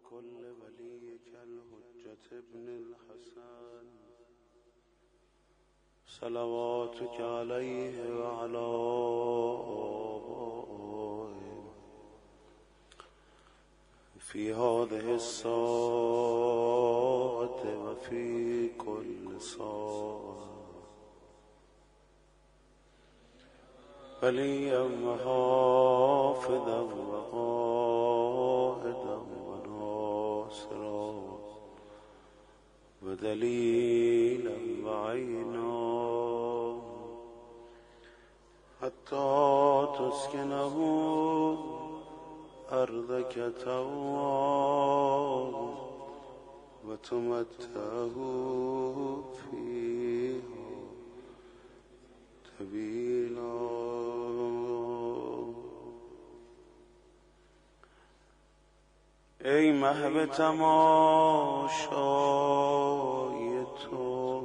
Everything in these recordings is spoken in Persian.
كل وليك الحجة ابن الحسن صلواتك عليه وعلى آبائه في هذه الساعة وفي كل ساعة وليا وحافظا وقائدا وناصرا ودليلا وعينا حتى تسكنه أرضك طوعا وتمتعه فيها طويلا. ای محو تماشای تو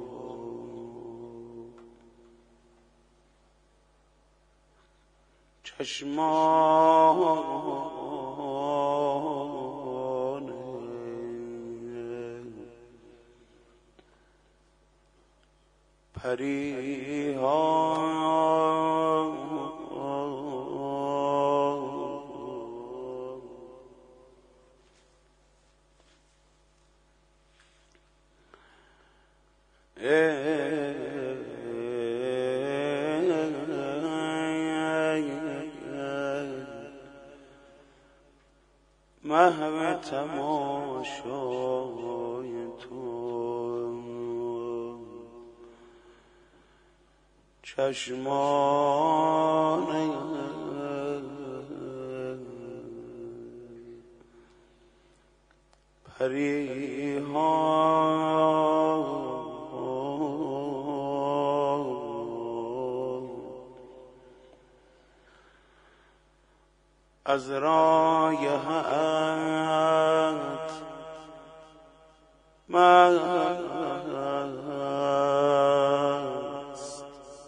چشمان پریها محو تماشای تو چشمان پریها از رایحت مست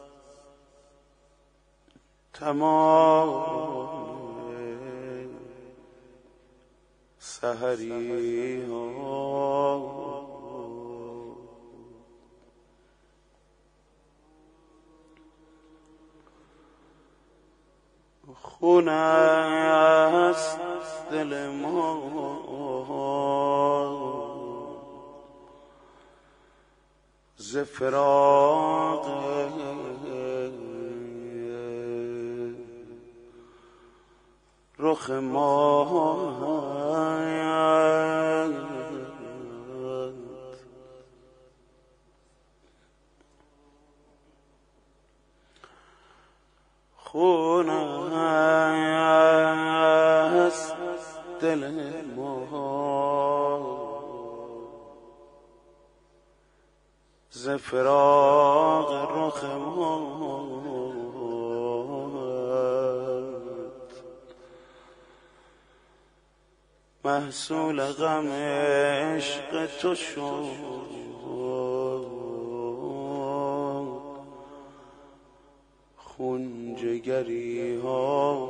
تمام سحری ها خون است دل ما ز فراق رخ ماهت خون است دل ما ز فراق رخ ماهت محصول غم عشق تو شد خون جگری ها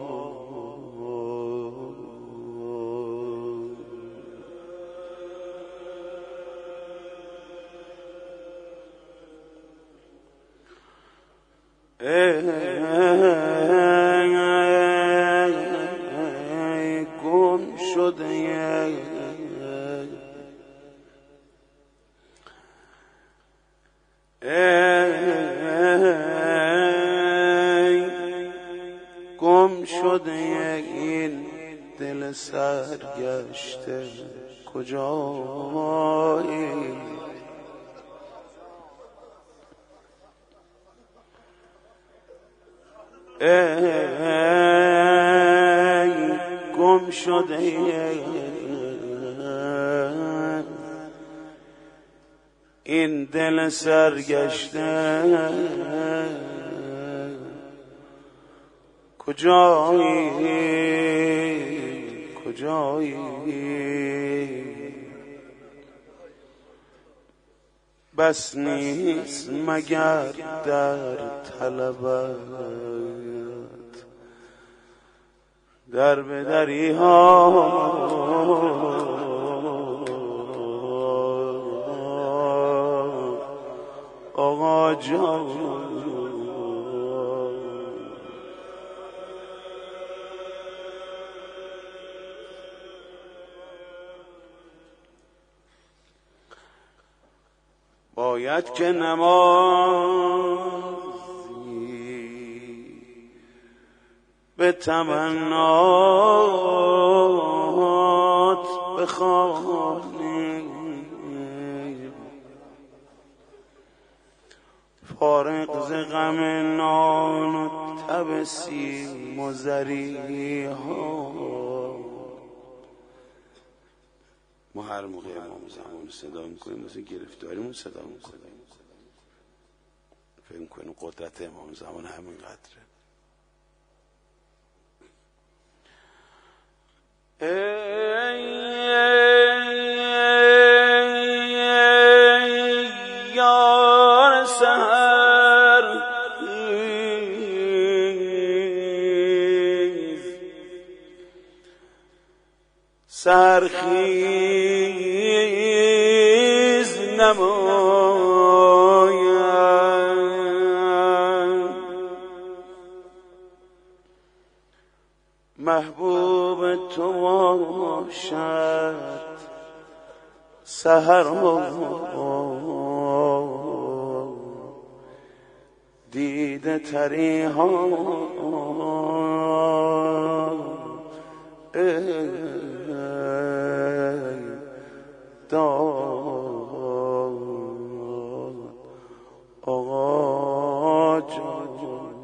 گم شده گم شده این دل سرگشته کجایی گم شده این دل سرگشته کجایی بس نیست مگر در طلبت در بدری ها جان باید که نمازی به تمنات بخوانی فارغ ز غم نان و تب سیم و زریها. ما هر موقع امام زمان صدا میکنیم مثل گرفتاریمون صدا میکنیم، فکر کنیم قدرت امام زمان همین قدره. یار سحر سرخیز نماید محبوب تو باشد سحر دیده تری ها داد آقا جان.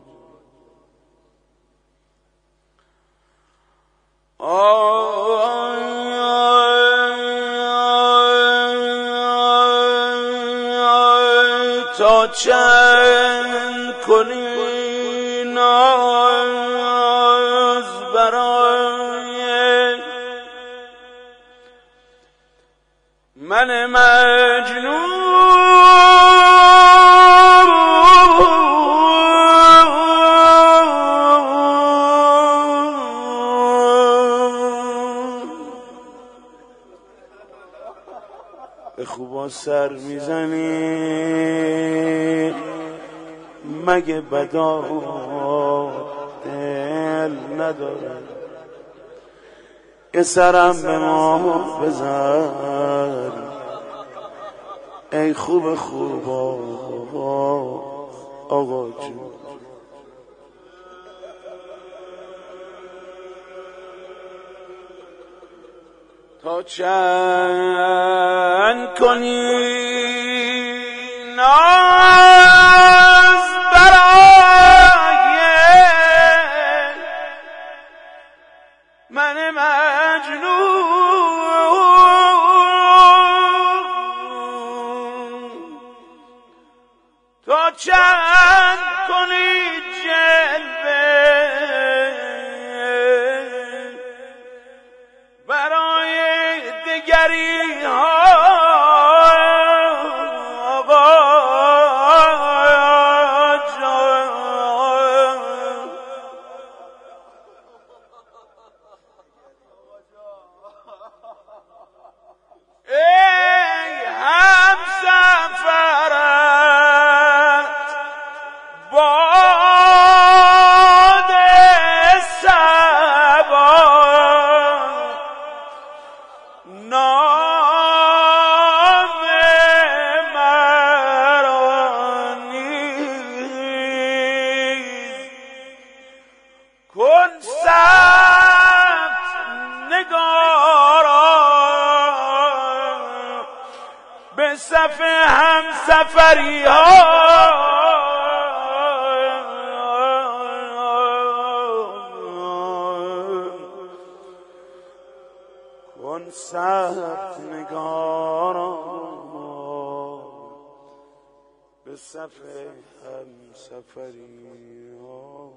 تا چند کنی ناز برای من مجنون به خوبا سر میزنی مگه بدا دل نداره یه سرم به ما بزن ای خوب خوبا آقا جون. تا چند کنی ناز برای من مجنون تا چند کنی جلوه برای دگری ها ای هم سفرت باد صبا نام مرا نیز کن ثبت نگارا به صف همسفری ها کن ثبت نگارا به صف همسفری ها.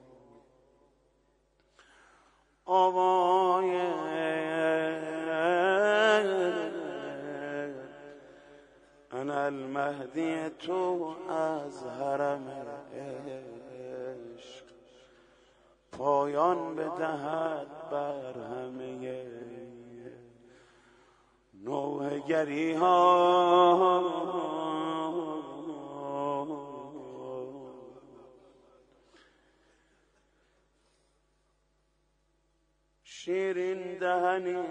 آوای انا المهدی تو از حرم عشق پایان بدهد بر همه نوحگری ها. دهنی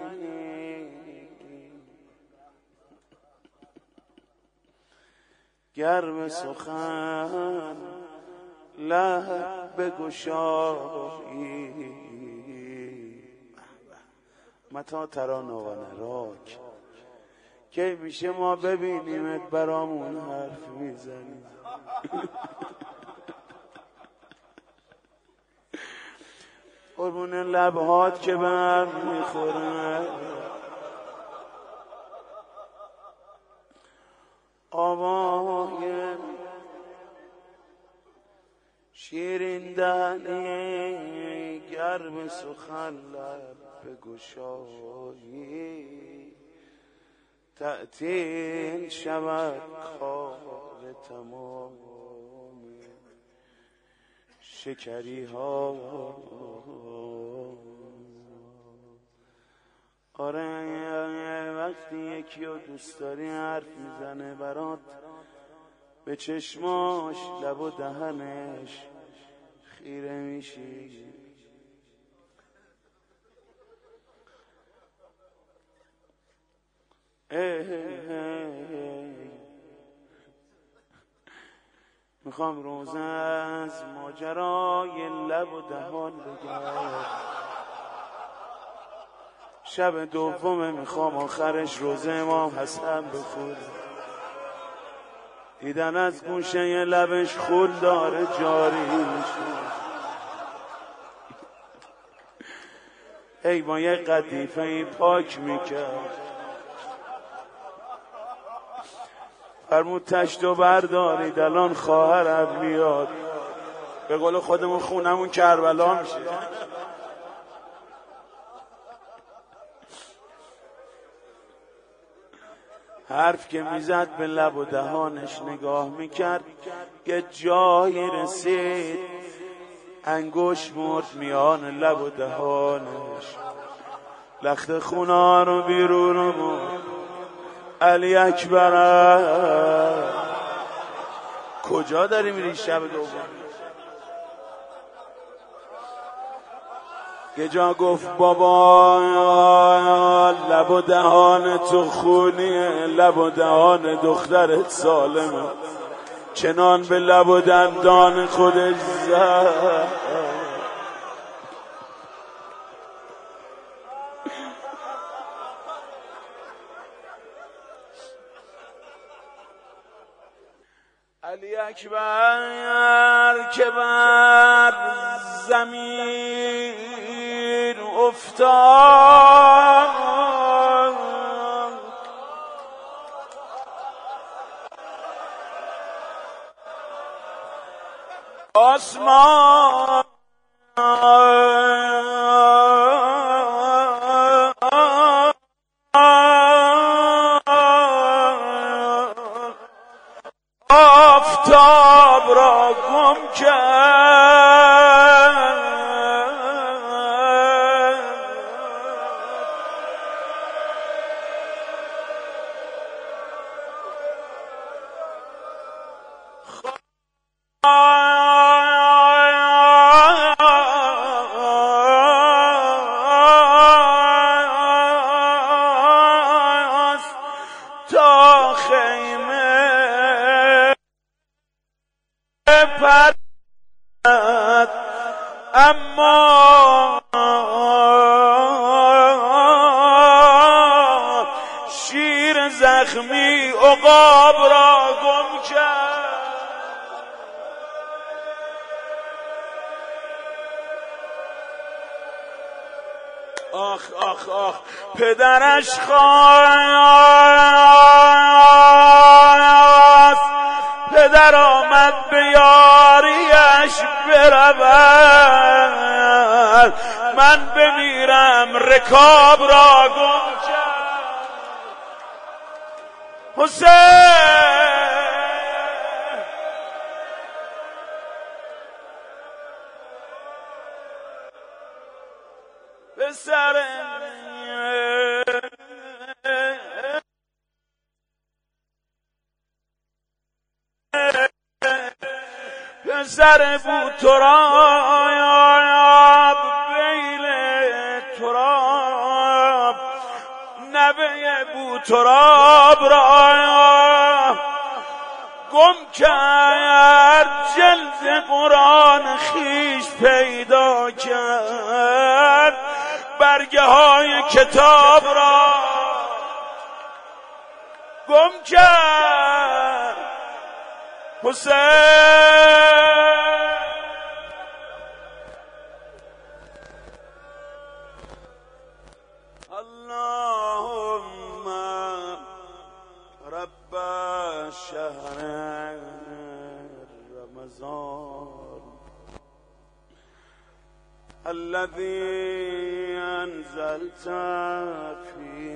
گرم سخن لب بگشایی متا ترانه و نراک کی میشه ما ببینیمت برامون حرف میزنی قربون لبهات که بر میخوره آوای شیرین دهنی گرم سخن لب بگشایی تعطیل شود کار تمام شکری ها آره وقتی یکی رو دوست داری حرف میزنه برات به چشماش لب و دهنش خیره میشی میخوام روز از ماجرای لب و دهان بگم شب دومه میخوام آخرش روز امام حسن بخونه دیدن از گوشه لبش خون داره جاری میشه ای با یه قطیفه ای پاک میکرد فرمود تشتو بردارید الان خواهرم میاد به قول خودمون خونمون کربلا میشه حرف که میزد به لب و دهانش نگاه میکرد یه جایی رسید انگوش مرد میان لب و دهانش لخت خونا رو بیرون مرد علی اکبر کجا داری میری شب دوم یه جا گفت بابا لب و دهان تو خونیه لب و دهان دخترت سالمه چنان به لب و دندان خودش زد علی اکبر که بر زمین افتاد آسمان آفتاب را گم کرد تا خیمه پرد اما شیر زخمی عقاب را گم کرد آخ آخ آخ پدرش خواست پدر آمد به یاریش برود من بمیرم رکاب را گم کرد حسین به سر سر بود تراب بیل تراب نوه بوتراب را گم کرد، جلد قرآن خیش پیدا کرد، برگه های کتاب را گم کرد. حسین اللهم رب شهر رمضان الذي أنزلت فيه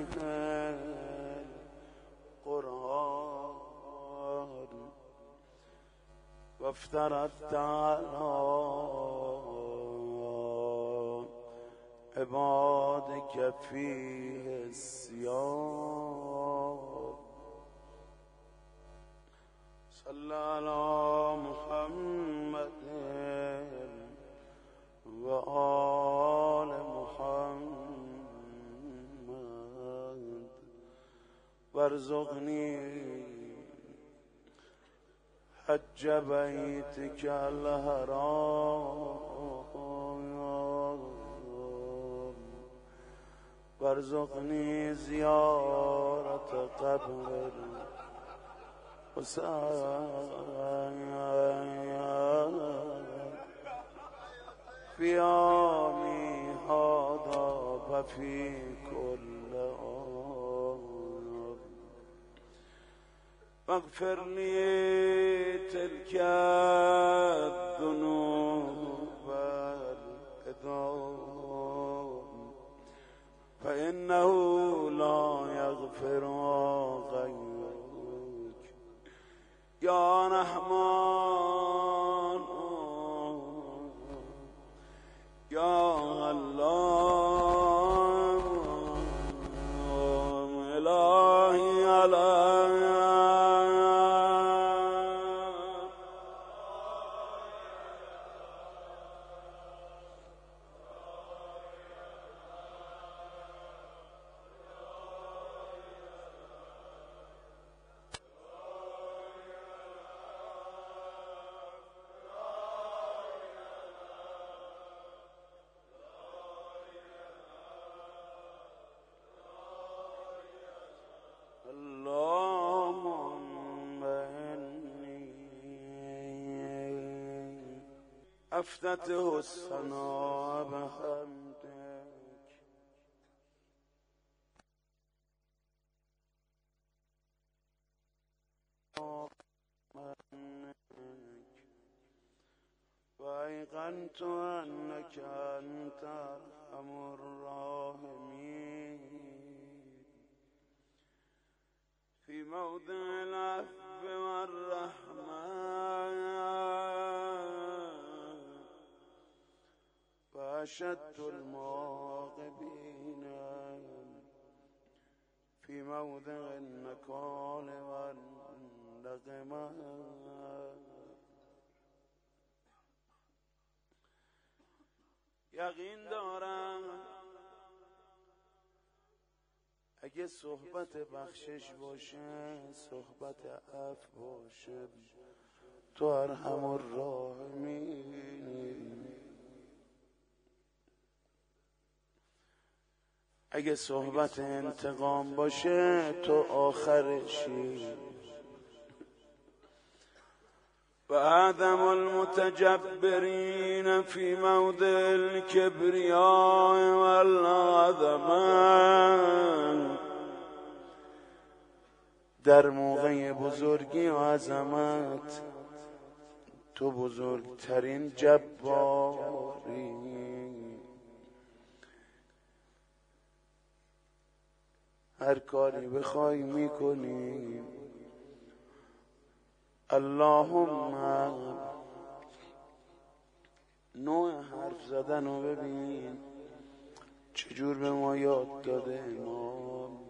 القرآن وافترضت على عبادك فيه الصيام صلى على محمد وآل محمد وارزقني حج بيتك الحرام وارزقني زيارة قبر حسين في يومي هذا وفي كل آن واغفر لي تلك الذنوب والإثام فإنه لا يغفر غيرك يا رحمن يا الله إلهي عليك اللهم إني أفتتح الثناء بحمدك وأيقنت أنك أنت أرحم الراحمين في موضع العفو والرحمة وأشد المعاقبين في موضع النكال والنقمة یقین دارم اگه صحبت بخشش باشه، صحبت عفو باشه، تو ارحم الراحمین. اگه صحبت انتقام باشه، تو آخرشی. و اعظم المتجبرین فی موضع الکبریاء والعظمه، در موقع بزرگی و عظمت تو بزرگترین جباری. هر کاری بخوای میکنی. اللهم نوع حرف زدن رو ببین چجور به ما یاد داده امام.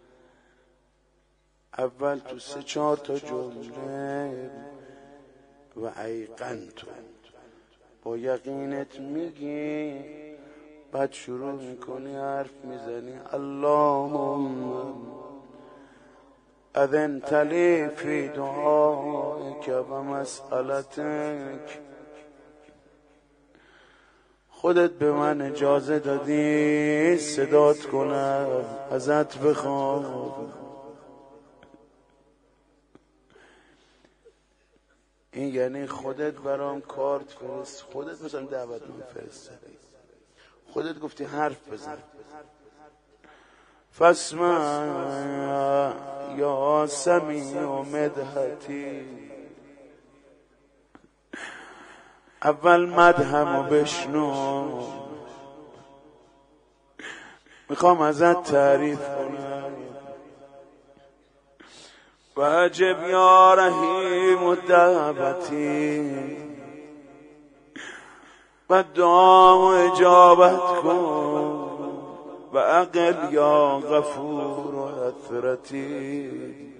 اول تو 3-4 تا جمله و ایقنتو با یقینت میگی بعد شروع میکنی حرف میزنی اللهم اذنت لی فی دعائک و مسئلتک، خودت به من اجازه دادی صدات کنم ازت بخوام. این یعنی خودت برام کارت فرست، خودت مثلا دعوتنامه فرستادی، خودت گفتی حرف بزن. فاسمع یا سمیع مدحتی، اول مدحمو بشنو، میخوام ازت تعریف کنم. و عجب یا رحیم دعوتی، و دعا اجابت کن. و عقل یا غفور و اثرتی،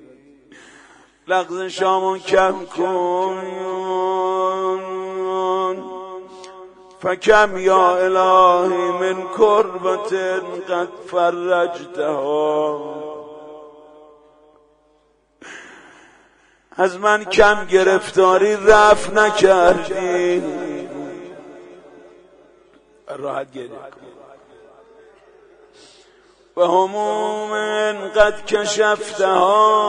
لغزشامو کم کن. فکم یا الهی من کربت قد فرجتها، از من کم گرفتاری رفع نکردی. راحت گریه کن. و هموم قد کشفتها،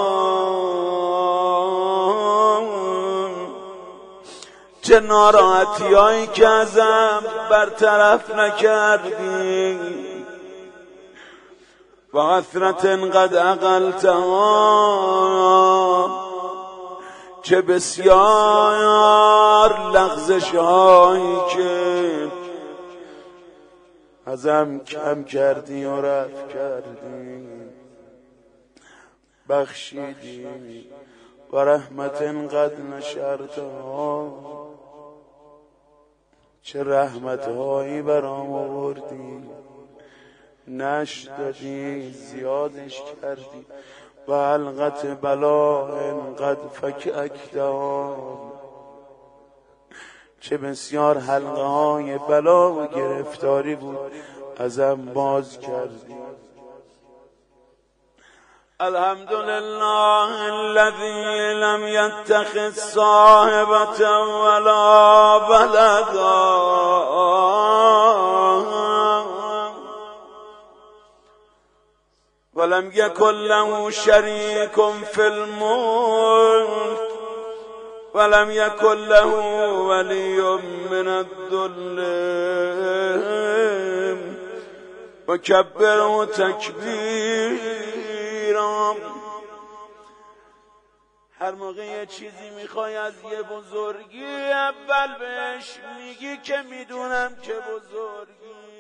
چه ناراحتی هایی که ازم برطرف نکردی. و عثرت قد عقلتها، چه بسیار لغزش هایی که ازم کم کردی و رفع کردی، بخشیدی. و رحمت قد نشرتها، چه رحمت هایی برام آوردی، نش دادی زیادش کردی. و حلقت بلا قد فککتها، چه بسیار حلقه های بلا و گرفتاری بود ازم باز کردی. الحمدلله الذی لم یتخذ صاحبة ولا ولدا، ولم يكن له شريك في الملك، ولم يكن له ولي من الذل، وكبره تکبیرا. هر موقع یه چیزی میخوای از یه بزرگی، اول بهش میگی که میدونم که بزرگی.